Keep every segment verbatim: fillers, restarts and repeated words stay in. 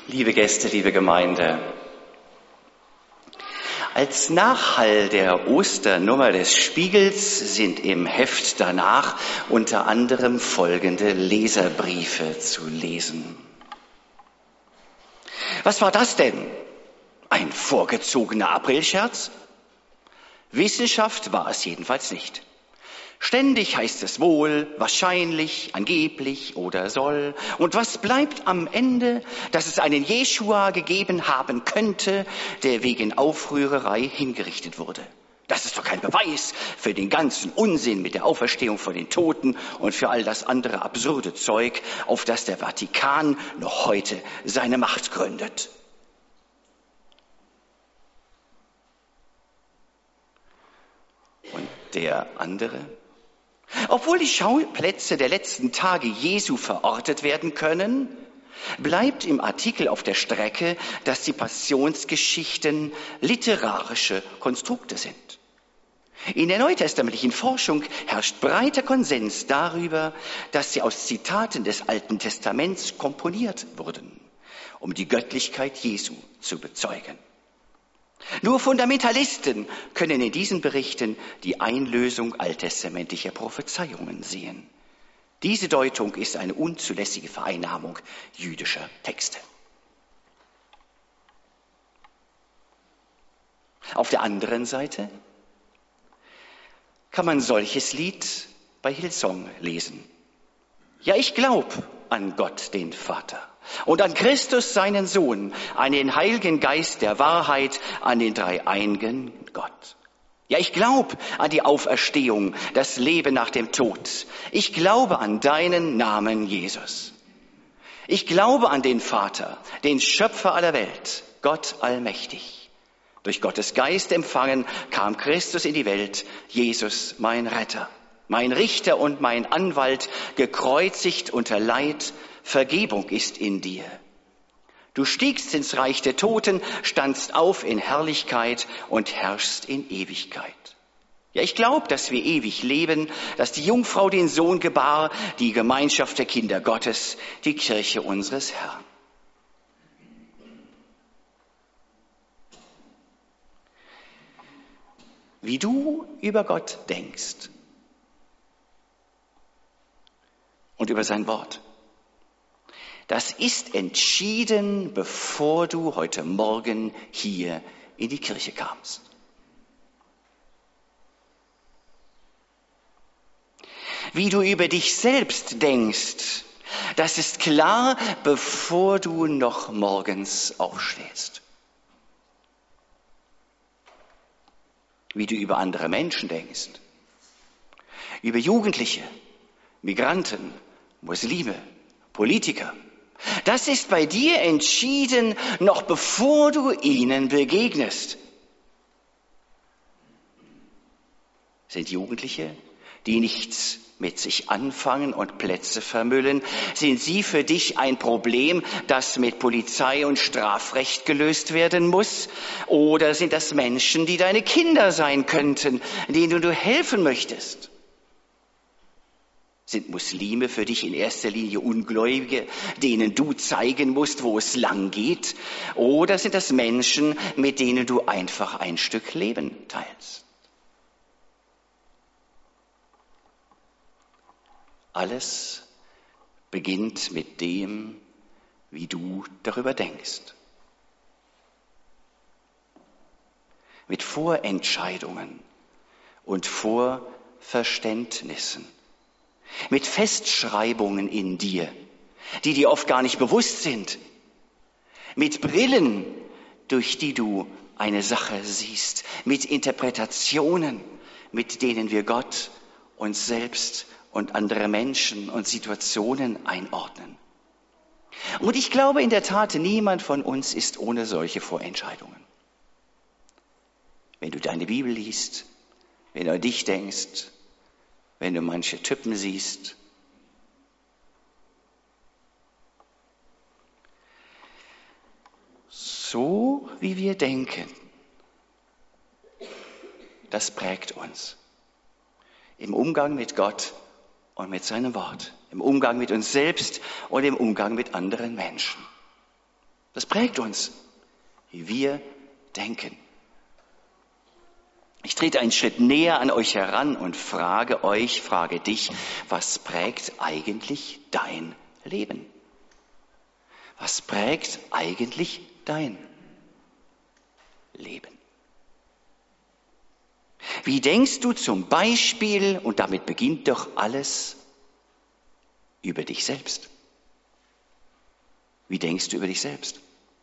Liebe Gäste, liebe Gemeinde, als Nachhall der Osternummer des Spiegels sind im Heft danach unter anderem folgende Leserbriefe zu lesen. Was war das denn? Ein vorgezogener Aprilscherz? Wissenschaft war es jedenfalls nicht. Ständig heißt es wohl, wahrscheinlich, angeblich oder soll. Und was bleibt am Ende? Dass es einen Jeschua gegeben haben könnte, der wegen Aufrührerei hingerichtet wurde. Das ist doch kein Beweis für den ganzen Unsinn mit der Auferstehung von den Toten und für all das andere absurde Zeug, auf das der Vatikan noch heute seine Macht gründet. Und der andere? Obwohl die Schauplätze der letzten Tage Jesu verortet werden können, bleibt im Artikel auf der Strecke, dass die Passionsgeschichten literarische Konstrukte sind. In der neutestamentlichen Forschung herrscht breiter Konsens darüber, dass sie aus Zitaten des Alten Testaments komponiert wurden, um die Göttlichkeit Jesu zu bezeugen. Nur Fundamentalisten können in diesen Berichten die Einlösung alttestamentlicher Prophezeiungen sehen. Diese Deutung ist eine unzulässige Vereinnahmung jüdischer Texte. Auf der anderen Seite kann man solches Lied bei Hillsong lesen. Ja, ich glaube an Gott, den Vater, und an Christus, seinen Sohn, an den Heiligen Geist der Wahrheit, an den dreieinigen Gott. Ja, ich glaube an die Auferstehung, das Leben nach dem Tod. Ich glaube an deinen Namen, Jesus. Ich glaube an den Vater, den Schöpfer aller Welt, Gott allmächtig. Durch Gottes Geist empfangen kam Christus in die Welt, Jesus, mein Retter, mein Richter und mein Anwalt, gekreuzigt unter Leid. Vergebung ist in dir. Du stiegst ins Reich der Toten, standst auf in Herrlichkeit und herrschst in Ewigkeit. Ja, ich glaube, dass wir ewig leben, dass die Jungfrau den Sohn gebar, die Gemeinschaft der Kinder Gottes, die Kirche unseres Herrn. Wie du über Gott denkst und über sein Wort, das ist entschieden, bevor du heute Morgen hier in die Kirche kamst. Wie du über dich selbst denkst, das ist klar, bevor du noch morgens aufstehst. Wie du über andere Menschen denkst, über Jugendliche, Migranten, Muslime, Politiker, das ist bei dir entschieden, noch bevor du ihnen begegnest. Sind Jugendliche, die nichts mit sich anfangen und Plätze vermüllen, sind sie für dich ein Problem, das mit Polizei und Strafrecht gelöst werden muss? Oder sind das Menschen, die deine Kinder sein könnten, denen du helfen möchtest? Sind Muslime für dich in erster Linie Ungläubige, denen du zeigen musst, wo es lang geht? Oder sind das Menschen, mit denen du einfach ein Stück Leben teilst? Alles beginnt mit dem, wie du darüber denkst. Mit Vorentscheidungen und Vorverständnissen. Mit Festschreibungen in dir, die dir oft gar nicht bewusst sind. Mit Brillen, durch die du eine Sache siehst. Mit Interpretationen, mit denen wir Gott, uns selbst und andere Menschen und Situationen einordnen. Und ich glaube in der Tat, niemand von uns ist ohne solche Vorentscheidungen. Wenn du deine Bibel liest, wenn du an dich denkst, wenn du manche Typen siehst. So wie wir denken, das prägt uns. Im Umgang mit Gott und mit seinem Wort. Im Umgang mit uns selbst und im Umgang mit anderen Menschen. Das prägt uns, wie wir denken. Ich trete einen Schritt näher an euch heran und frage euch, frage dich, was prägt eigentlich dein Leben? Was prägt eigentlich dein Leben? Wie denkst du zum Beispiel, und damit beginnt doch alles, über dich selbst? Wie denkst du über dich selbst?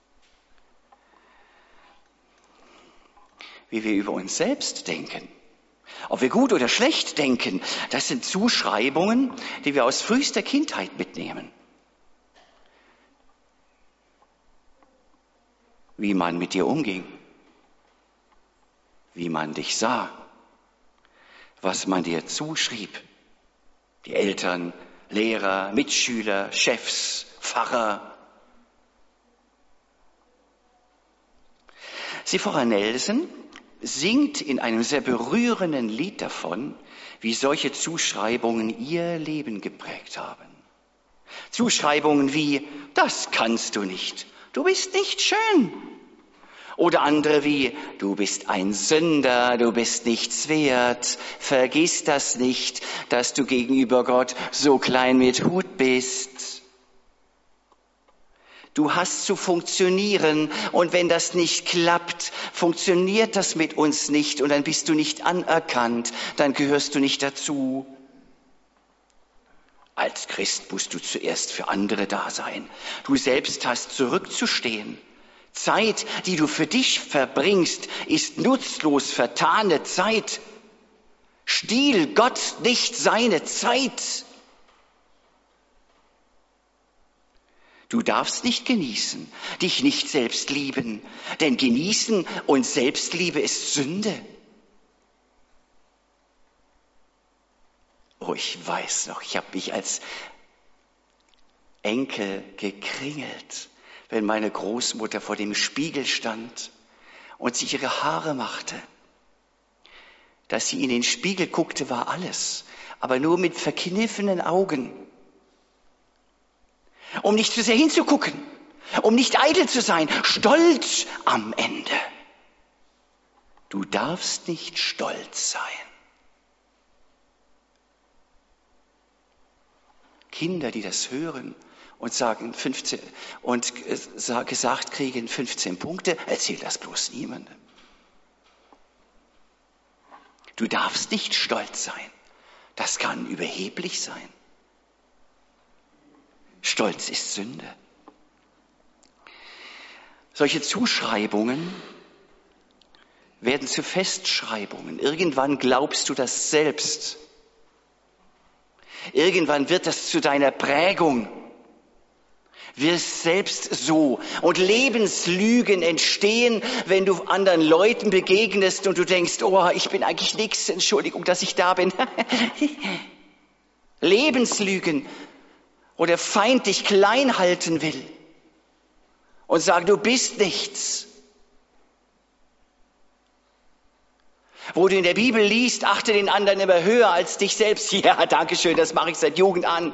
Wie wir über uns selbst denken, ob wir gut oder schlecht denken, das sind Zuschreibungen, die wir aus frühester Kindheit mitnehmen. Wie man mit dir umging, wie man dich sah, was man dir zuschrieb, die Eltern, Lehrer, Mitschüler, Chefs, Pfarrer. Zipporah Nelson singt in einem sehr berührenden Lied davon, wie solche Zuschreibungen ihr Leben geprägt haben. Zuschreibungen wie, das kannst du nicht, du bist nicht schön. Oder andere wie, du bist ein Sünder, du bist nichts wert, vergiss das nicht, dass du gegenüber Gott so klein mit Hut bist. Du hast zu funktionieren und wenn das nicht klappt, funktioniert das mit uns nicht und dann bist du nicht anerkannt, dann gehörst du nicht dazu. Als Christ musst du zuerst für andere da sein. Du selbst hast zurückzustehen. Zeit, die du für dich verbringst, ist nutzlos vertane Zeit. Stiehl Gott nicht seine Zeit. Du darfst nicht genießen, dich nicht selbst lieben, denn genießen und Selbstliebe ist Sünde. Oh, ich weiß noch, ich habe mich als Enkel gekringelt, wenn meine Großmutter vor dem Spiegel stand und sich ihre Haare machte. Dass sie in den Spiegel guckte, war alles, aber nur mit verkniffenen Augen. Um nicht zu sehr hinzugucken, um nicht eitel zu sein, stolz am Ende. Du darfst nicht stolz sein. Kinder, die das hören und sagen fünfzehn und gesagt kriegen fünfzehn Punkte, erzähl das bloß niemandem. Du darfst nicht stolz sein. Das kann überheblich sein. Stolz ist Sünde. Solche Zuschreibungen werden zu Festschreibungen. Irgendwann glaubst du das selbst. Irgendwann wird das zu deiner Prägung. Wirst selbst so. Und Lebenslügen entstehen, wenn du anderen Leuten begegnest und du denkst, oh, ich bin eigentlich nichts, Entschuldigung, dass ich da bin. Lebenslügen. Wo der Feind dich klein halten will und sagt, du bist nichts. Wo du in der Bibel liest, achte den anderen immer höher als dich selbst. Ja, danke schön, das mache ich seit Jugend an.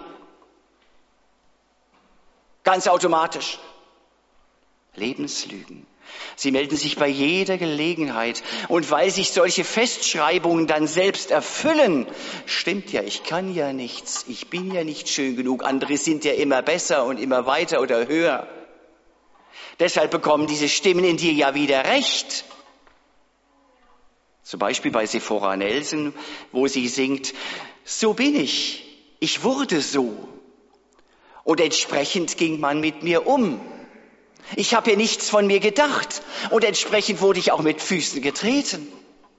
Ganz automatisch. Lebenslügen. Sie melden sich bei jeder Gelegenheit. Und weil sich solche Festschreibungen dann selbst erfüllen, stimmt ja, ich kann ja nichts, ich bin ja nicht schön genug, andere sind ja immer besser und immer weiter oder höher. Deshalb bekommen diese Stimmen in dir ja wieder recht. Zum Beispiel bei Zipporah Nelson, wo sie singt, so bin ich, ich wurde so. Und entsprechend ging man mit mir um. Ich habe ja nichts von mir gedacht und entsprechend wurde ich auch mit Füßen getreten.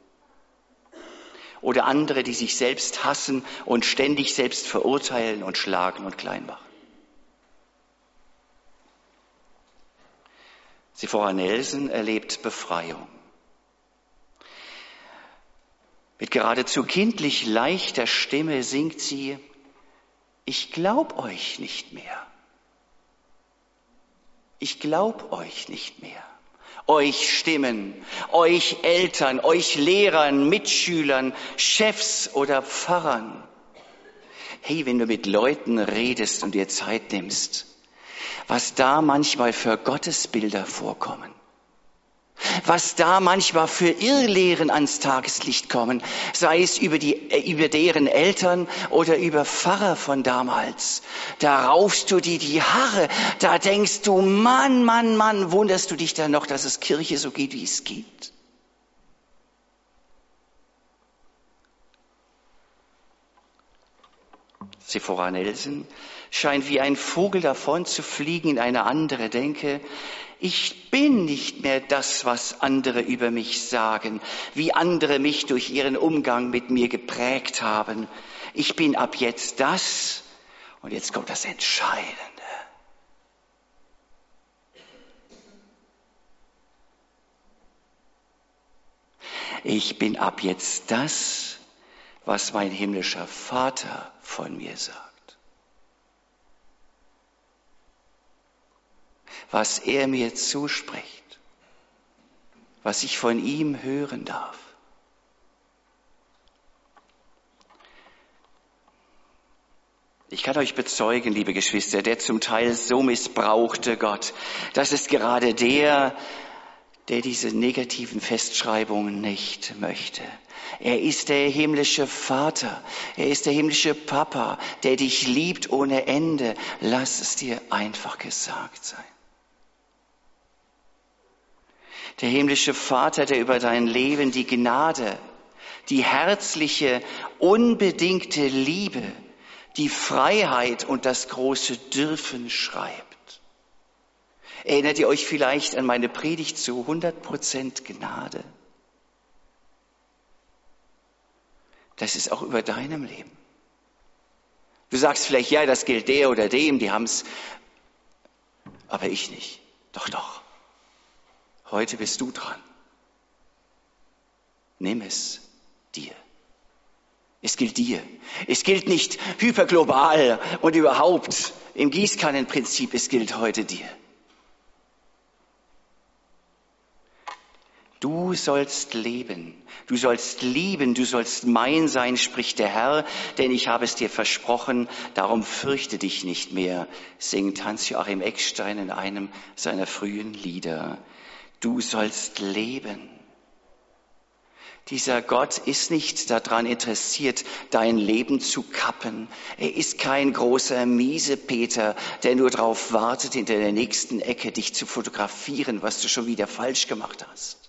Oder andere, die sich selbst hassen und ständig selbst verurteilen und schlagen und klein machen. Zipporah Nelson erlebt Befreiung. Mit geradezu kindlich leichter Stimme singt sie, ich glaub euch nicht mehr. Ich glaub euch nicht mehr. Euch Stimmen, euch Eltern, euch Lehrern, Mitschülern, Chefs oder Pfarrern. Hey, wenn du mit Leuten redest und dir Zeit nimmst, was da manchmal für Gottesbilder vorkommen, was da manchmal für Irrlehren ans Tageslicht kommen, sei es über die, über deren Eltern oder über Pfarrer von damals. Da raufst du dir die Haare, da denkst du, Mann, Mann, Mann, wunderst du dich dann noch, dass es Kirche so geht, wie es geht. Sephora Nelson scheint wie ein Vogel davon zu fliegen in eine andere Denke. Ich bin nicht mehr das, was andere über mich sagen, wie andere mich durch ihren Umgang mit mir geprägt haben. Ich bin ab jetzt das, und jetzt kommt das Entscheidende. Ich bin ab jetzt das, was mein himmlischer Vater von mir sagt. Was er mir zuspricht, was ich von ihm hören darf. Ich kann euch bezeugen, liebe Geschwister, der zum Teil so missbrauchte Gott, das ist gerade der, der diese negativen Festschreibungen nicht möchte. Er ist der himmlische Vater, er ist der himmlische Papa, der dich liebt ohne Ende. Lass es dir einfach gesagt sein. Der himmlische Vater, der über dein Leben die Gnade, die herzliche, unbedingte Liebe, die Freiheit und das große Dürfen schreibt. Erinnert ihr euch vielleicht an meine Predigt zu hundert Prozent Gnade? Das ist auch über deinem Leben. Du sagst vielleicht, ja, das gilt der oder dem, die haben's, aber ich nicht. Doch, doch. Heute bist du dran. Nimm es dir. Es gilt dir. Es gilt nicht hyperglobal und überhaupt im Gießkannenprinzip. Es gilt heute dir. Du sollst leben, du sollst lieben, du sollst mein sein, spricht der Herr, denn ich habe es dir versprochen, darum fürchte dich nicht mehr, singt Hans-Joachim Eckstein in einem seiner frühen Lieder. Du sollst leben. Dieser Gott ist nicht daran interessiert, dein Leben zu kappen. Er ist kein großer Miesepeter, der nur darauf wartet, hinter der nächsten Ecke dich zu fotografieren, was du schon wieder falsch gemacht hast.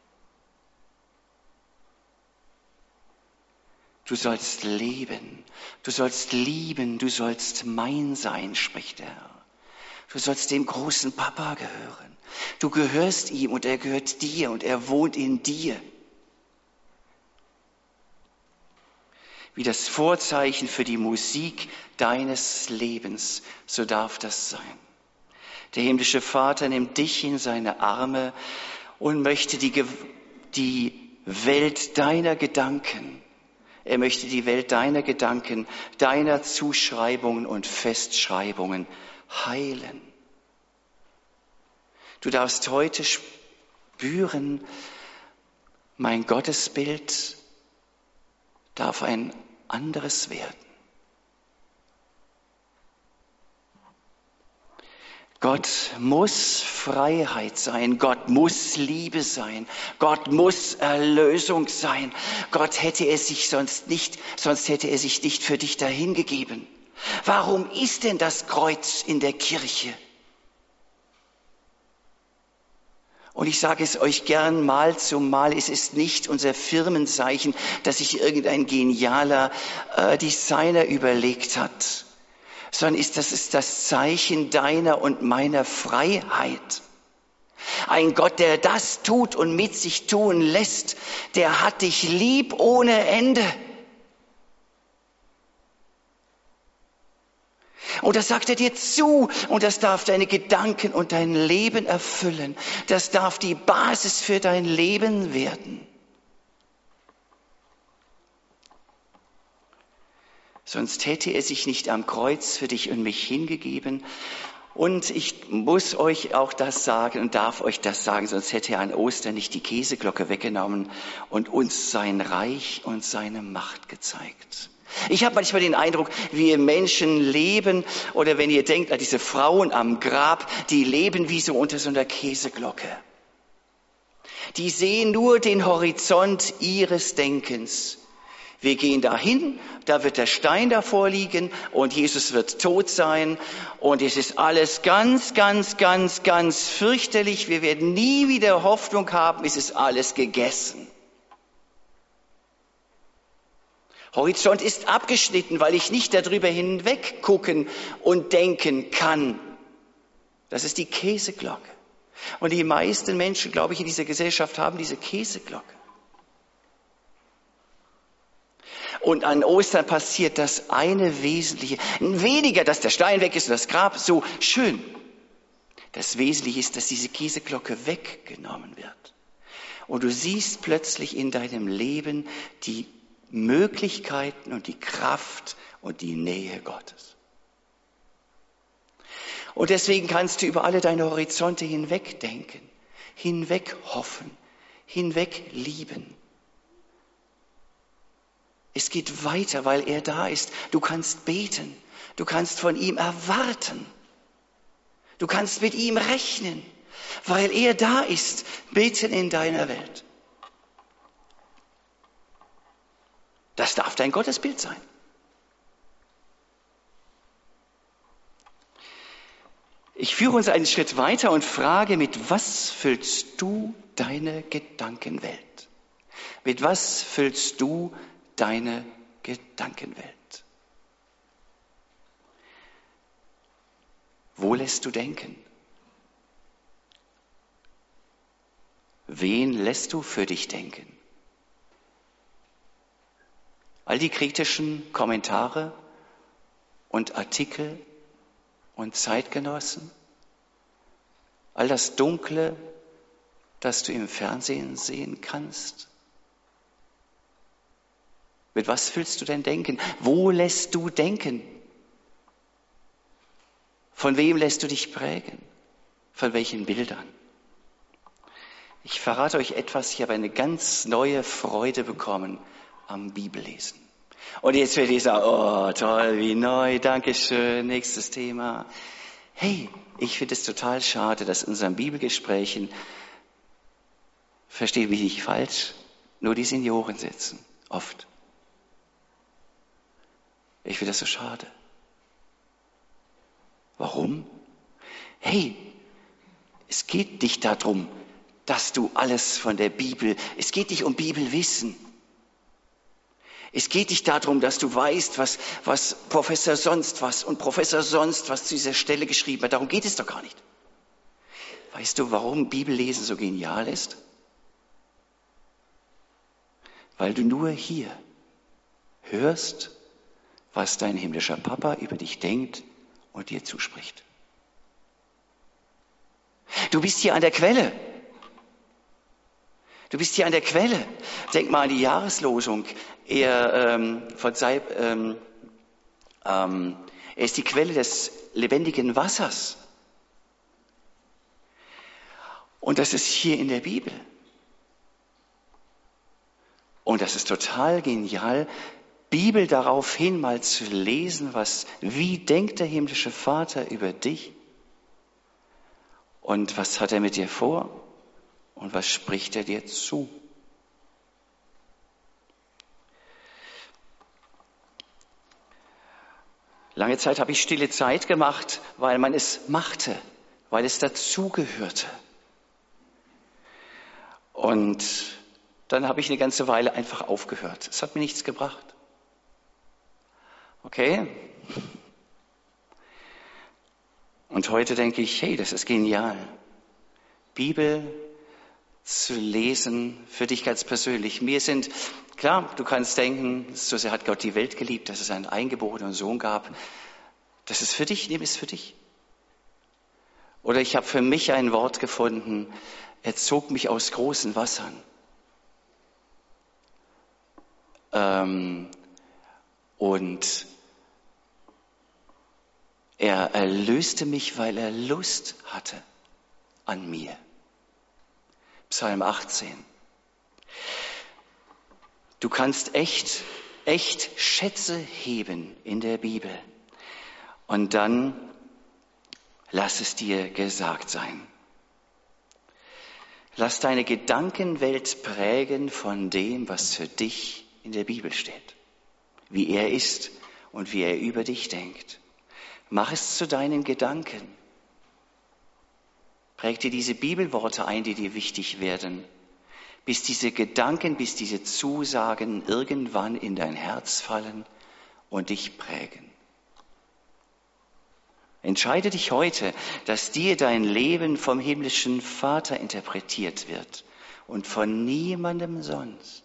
Du sollst leben, du sollst lieben, du sollst mein sein, spricht der Herr. Du sollst dem großen Papa gehören. Du gehörst ihm und er gehört dir und er wohnt in dir. Wie das Vorzeichen für die Musik deines Lebens, so darf das sein. Der himmlische Vater nimmt dich in seine Arme und möchte die, die Welt deiner Gedanken, er möchte die Welt deiner Gedanken, deiner Zuschreibungen und Festschreibungen heilen. Du darfst heute spüren, mein Gottesbild darf ein anderes werden. Gott muss Freiheit sein, Gott muss Liebe sein, Gott muss Erlösung sein. Gott hätte er sich sonst nicht, sonst hätte er sich nicht für dich dahingegeben. Warum ist denn das Kreuz in der Kirche? Und ich sage es euch gern mal zum Mal, es ist nicht unser Firmenzeichen, dass sich irgendein genialer äh, Designer überlegt hat, sondern ist, das ist das Zeichen deiner und meiner Freiheit. Ein Gott, der das tut und mit sich tun lässt, der hat dich lieb ohne Ende. Und das sagt er dir zu und das darf deine Gedanken und dein Leben erfüllen. Das darf die Basis für dein Leben werden. Sonst hätte er sich nicht am Kreuz für dich und mich hingegeben. Und ich muss euch auch das sagen und darf euch das sagen, sonst hätte er an Ostern nicht die Käseglocke weggenommen und uns sein Reich und seine Macht gezeigt. Ich habe manchmal den Eindruck, wir Menschen leben, oder wenn ihr denkt an diese Frauen am Grab, die leben wie so unter so einer Käseglocke. Die sehen nur den Horizont ihres Denkens. Wir gehen dahin, da wird der Stein davor liegen und Jesus wird tot sein und es ist alles ganz, ganz, ganz, ganz fürchterlich. Wir werden nie wieder Hoffnung haben, es ist alles gegessen. Horizont ist abgeschnitten, weil ich nicht darüber hinweg gucken und denken kann. Das ist die Käseglocke. Und die meisten Menschen, glaube ich, in dieser Gesellschaft haben diese Käseglocke. Und an Ostern passiert das eine Wesentliche. Weniger, dass der Stein weg ist und das Grab so schön. Das Wesentliche ist, dass diese Käseglocke weggenommen wird. Und du siehst plötzlich in deinem Leben die Möglichkeiten und die Kraft und die Nähe Gottes. Und deswegen kannst du über alle deine Horizonte hinweg denken, hinweg hoffen, hinweg lieben. Es geht weiter, weil er da ist. Du kannst beten, du kannst von ihm erwarten, du kannst mit ihm rechnen, weil er da ist, mitten in deiner Welt. Das darf dein Gottesbild sein. Ich führe uns einen Schritt weiter und frage, mit was füllst du deine Gedankenwelt? Mit was füllst du deine Gedankenwelt? Wo lässt du denken? Wen lässt du für dich denken? All die kritischen Kommentare und Artikel und Zeitgenossen, all das Dunkle, das du im Fernsehen sehen kannst. Mit was füllst du dein Denken? Wo lässt du denken? Von wem lässt du dich prägen? Von welchen Bildern? Ich verrate euch etwas, ich habe eine ganz neue Freude bekommen am Bibellesen. Und jetzt werdet ihr sagen, oh toll, wie neu, danke schön, nächstes Thema. Hey, ich finde es total schade, dass in unseren Bibelgesprächen, versteht mich nicht falsch, nur die Senioren sitzen, oft. Ich finde das so schade. Warum? Hey, es geht nicht darum, dass du alles von der Bibel, es geht nicht um Bibelwissen. Es geht nicht darum, dass du weißt, was, was Professor sonst was und Professor sonst was zu dieser Stelle geschrieben hat. Darum geht es doch gar nicht. Weißt du, warum Bibellesen so genial ist? Weil du nur hier hörst, was dein himmlischer Papa über dich denkt und dir zuspricht. Du bist hier an der Quelle. Du bist hier an der Quelle. Denk mal an die Jahreslosung. Er, ähm, von sei, ähm, ähm, er ist die Quelle des lebendigen Wassers. Und das ist hier in der Bibel. Und das ist total genial, Bibel daraufhin mal zu lesen, was, wie denkt der himmlische Vater über dich? Und was hat er mit dir vor? Und was spricht er dir zu? Lange Zeit habe ich stille Zeit gemacht, weil man es machte, weil es dazugehörte. Und dann habe ich eine ganze Weile einfach aufgehört. Es hat mir nichts gebracht. Okay? Und heute denke ich, hey, das ist genial. Bibel zu lesen, für dich ganz persönlich. Mir sind, klar, du kannst denken, so sehr hat Gott die Welt geliebt, dass es einen eingeborenen Sohn gab. Das ist für dich, nimm es für dich. Oder ich habe für mich ein Wort gefunden, er zog mich aus großen Wassern. Ähm, und er erlöste mich, weil er Lust hatte an mir. Psalm achtzehn. Du kannst echt echt Schätze heben in der Bibel. Und dann lass es dir gesagt sein. Lass deine Gedankenwelt prägen von dem, was für dich in der Bibel steht. Wie er ist und wie er über dich denkt. Mach es zu deinen Gedanken. Präg dir diese Bibelworte ein, die dir wichtig werden, bis diese Gedanken, bis diese Zusagen irgendwann in dein Herz fallen und dich prägen. Entscheide dich heute, dass dir dein Leben vom himmlischen Vater interpretiert wird und von niemandem sonst.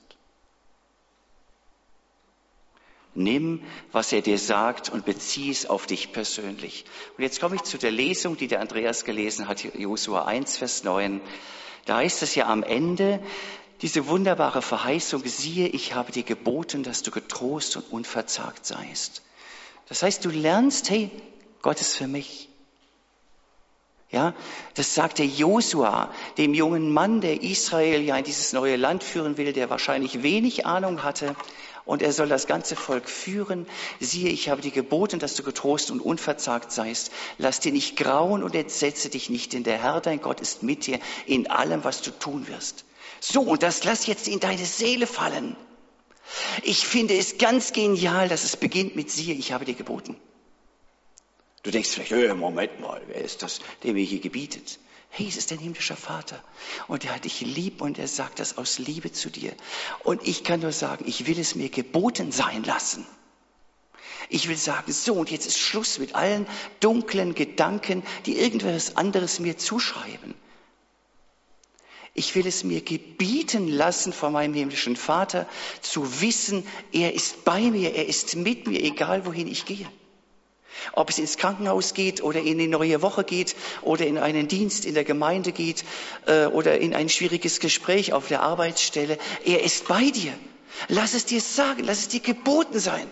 Nimm, was er dir sagt und bezieh es auf dich persönlich. Und jetzt komme ich zu der Lesung, die der Andreas gelesen hat, Josua eins, Vers neun. Da heißt es ja am Ende, diese wunderbare Verheißung, siehe, ich habe dir geboten, dass du getrost und unverzagt seist. Das heißt, du lernst, hey, Gott ist für mich. Ja, das sagt der Josua, dem jungen Mann, der Israel ja in dieses neue Land führen will, der wahrscheinlich wenig Ahnung hatte. Und er soll das ganze Volk führen. Siehe, ich habe dir geboten, dass du getrost und unverzagt seist. Lass dir nicht grauen und entsetze dich nicht, denn der Herr, dein Gott, ist mit dir in allem, was du tun wirst. So, und das lass jetzt in deine Seele fallen. Ich finde es ganz genial, dass es beginnt mit siehe, ich habe dir geboten. Du denkst vielleicht, hey, Moment mal, wer ist das, der mir hier gebietet? Hey, es ist dein himmlischer Vater und er hat dich lieb und er sagt das aus Liebe zu dir. Und ich kann nur sagen, ich will es mir geboten sein lassen. Ich will sagen, so und jetzt ist Schluss mit allen dunklen Gedanken, die irgendwas anderes mir zuschreiben. Ich will es mir gebieten lassen von meinem himmlischen Vater, zu wissen, er ist bei mir, er ist mit mir, egal wohin ich gehe. Ob es ins Krankenhaus geht oder in die neue Woche geht oder in einen Dienst in der Gemeinde geht äh, oder in ein schwieriges Gespräch auf der Arbeitsstelle. Er ist bei dir. Lass es dir sagen, lass es dir geboten sein.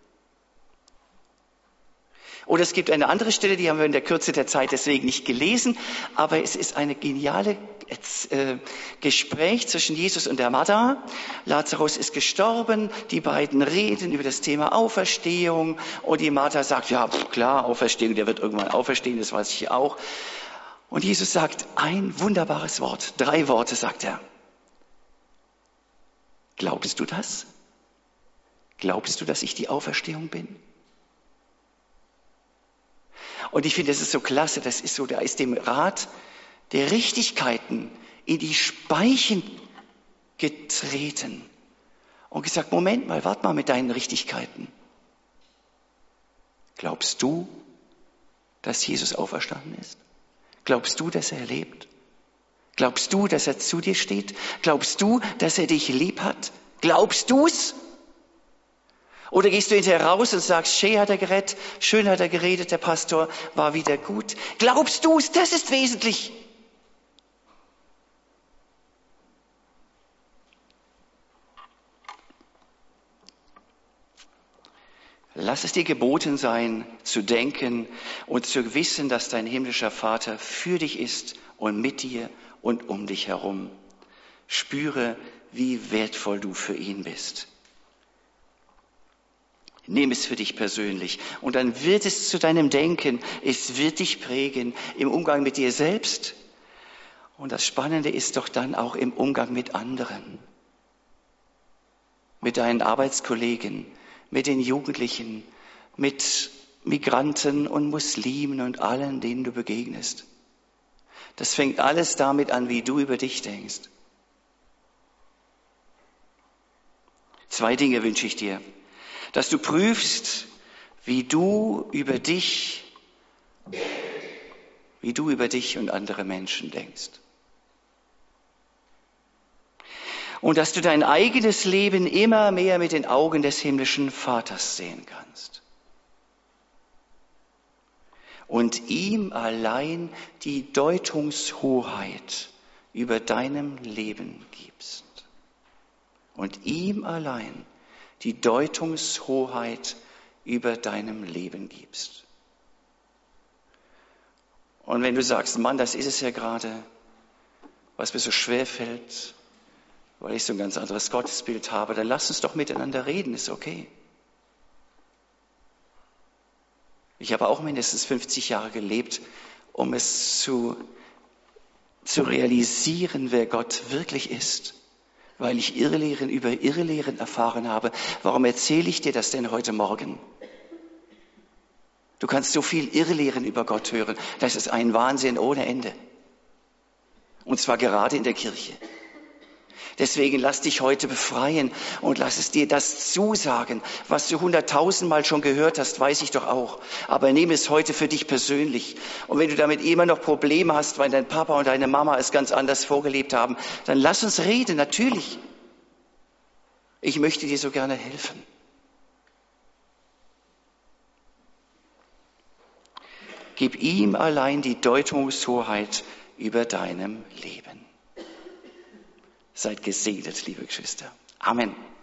Oder es gibt eine andere Stelle, die haben wir in der Kürze der Zeit deswegen nicht gelesen, aber es ist eine geniale äh, Gespräch zwischen Jesus und der Martha. Lazarus ist gestorben, die beiden reden über das Thema Auferstehung und die Martha sagt, ja pff, klar, Auferstehung, der wird irgendwann auferstehen, das weiß ich auch. Und Jesus sagt ein wunderbares Wort, drei Worte sagt er. Glaubst du das? Glaubst du, dass ich die Auferstehung bin? Und ich finde, das ist so klasse, das ist so, da ist dem Rat der Richtigkeiten in die Speichen getreten und gesagt, Moment mal, warte mal mit deinen Richtigkeiten. Glaubst du, dass Jesus auferstanden ist? Glaubst du, dass er lebt? Glaubst du, dass er zu dir steht? Glaubst du, dass er dich lieb hat? Glaubst du's? Oder gehst du hinterher raus und sagst, schön hat er gerettet, schön hat er geredet, der Pastor war wieder gut. Glaubst du's? Das ist wesentlich. Lass es dir geboten sein, zu denken und zu wissen, dass dein himmlischer Vater für dich ist und mit dir und um dich herum. Spüre, wie wertvoll du für ihn bist. Nimm es für dich persönlich und dann wird es zu deinem Denken, es wird dich prägen im Umgang mit dir selbst und das Spannende ist doch dann auch im Umgang mit anderen, mit deinen Arbeitskollegen, mit den Jugendlichen, mit Migranten und Muslimen und allen, denen du begegnest. Das fängt alles damit an, wie du über dich denkst. Zwei Dinge wünsche ich dir. Dass du prüfst, wie du über dich, wie du über dich und andere Menschen denkst. Und dass du dein eigenes Leben immer mehr mit den Augen des himmlischen Vaters sehen kannst. Und ihm allein die Deutungshoheit über deinem Leben gibst. Und ihm allein die Deutungshoheit über deinem Leben gibst. Und wenn du sagst, Mann, das ist es ja gerade, was mir so schwer fällt, weil ich so ein ganz anderes Gottesbild habe, dann lass uns doch miteinander reden, ist okay. Ich habe auch mindestens fünfzig Jahre gelebt, um es zu, zu realisieren, wer Gott wirklich ist. Weil ich Irrlehren über Irrlehren erfahren habe. Warum erzähle ich dir das denn heute Morgen? Du kannst so viel Irrlehren über Gott hören. Das ist ein Wahnsinn ohne Ende. Und zwar gerade in der Kirche. Deswegen lass dich heute befreien und lass es dir das zusagen, was du hunderttausendmal schon gehört hast, weiß ich doch auch. Aber nehme es heute für dich persönlich. Und wenn du damit immer noch Probleme hast, weil dein Papa und deine Mama es ganz anders vorgelebt haben, dann lass uns reden, natürlich. Ich möchte dir so gerne helfen. Gib ihm allein die Deutungshoheit über deinem Leben. Seid gesegnet, liebe Geschwister. Amen.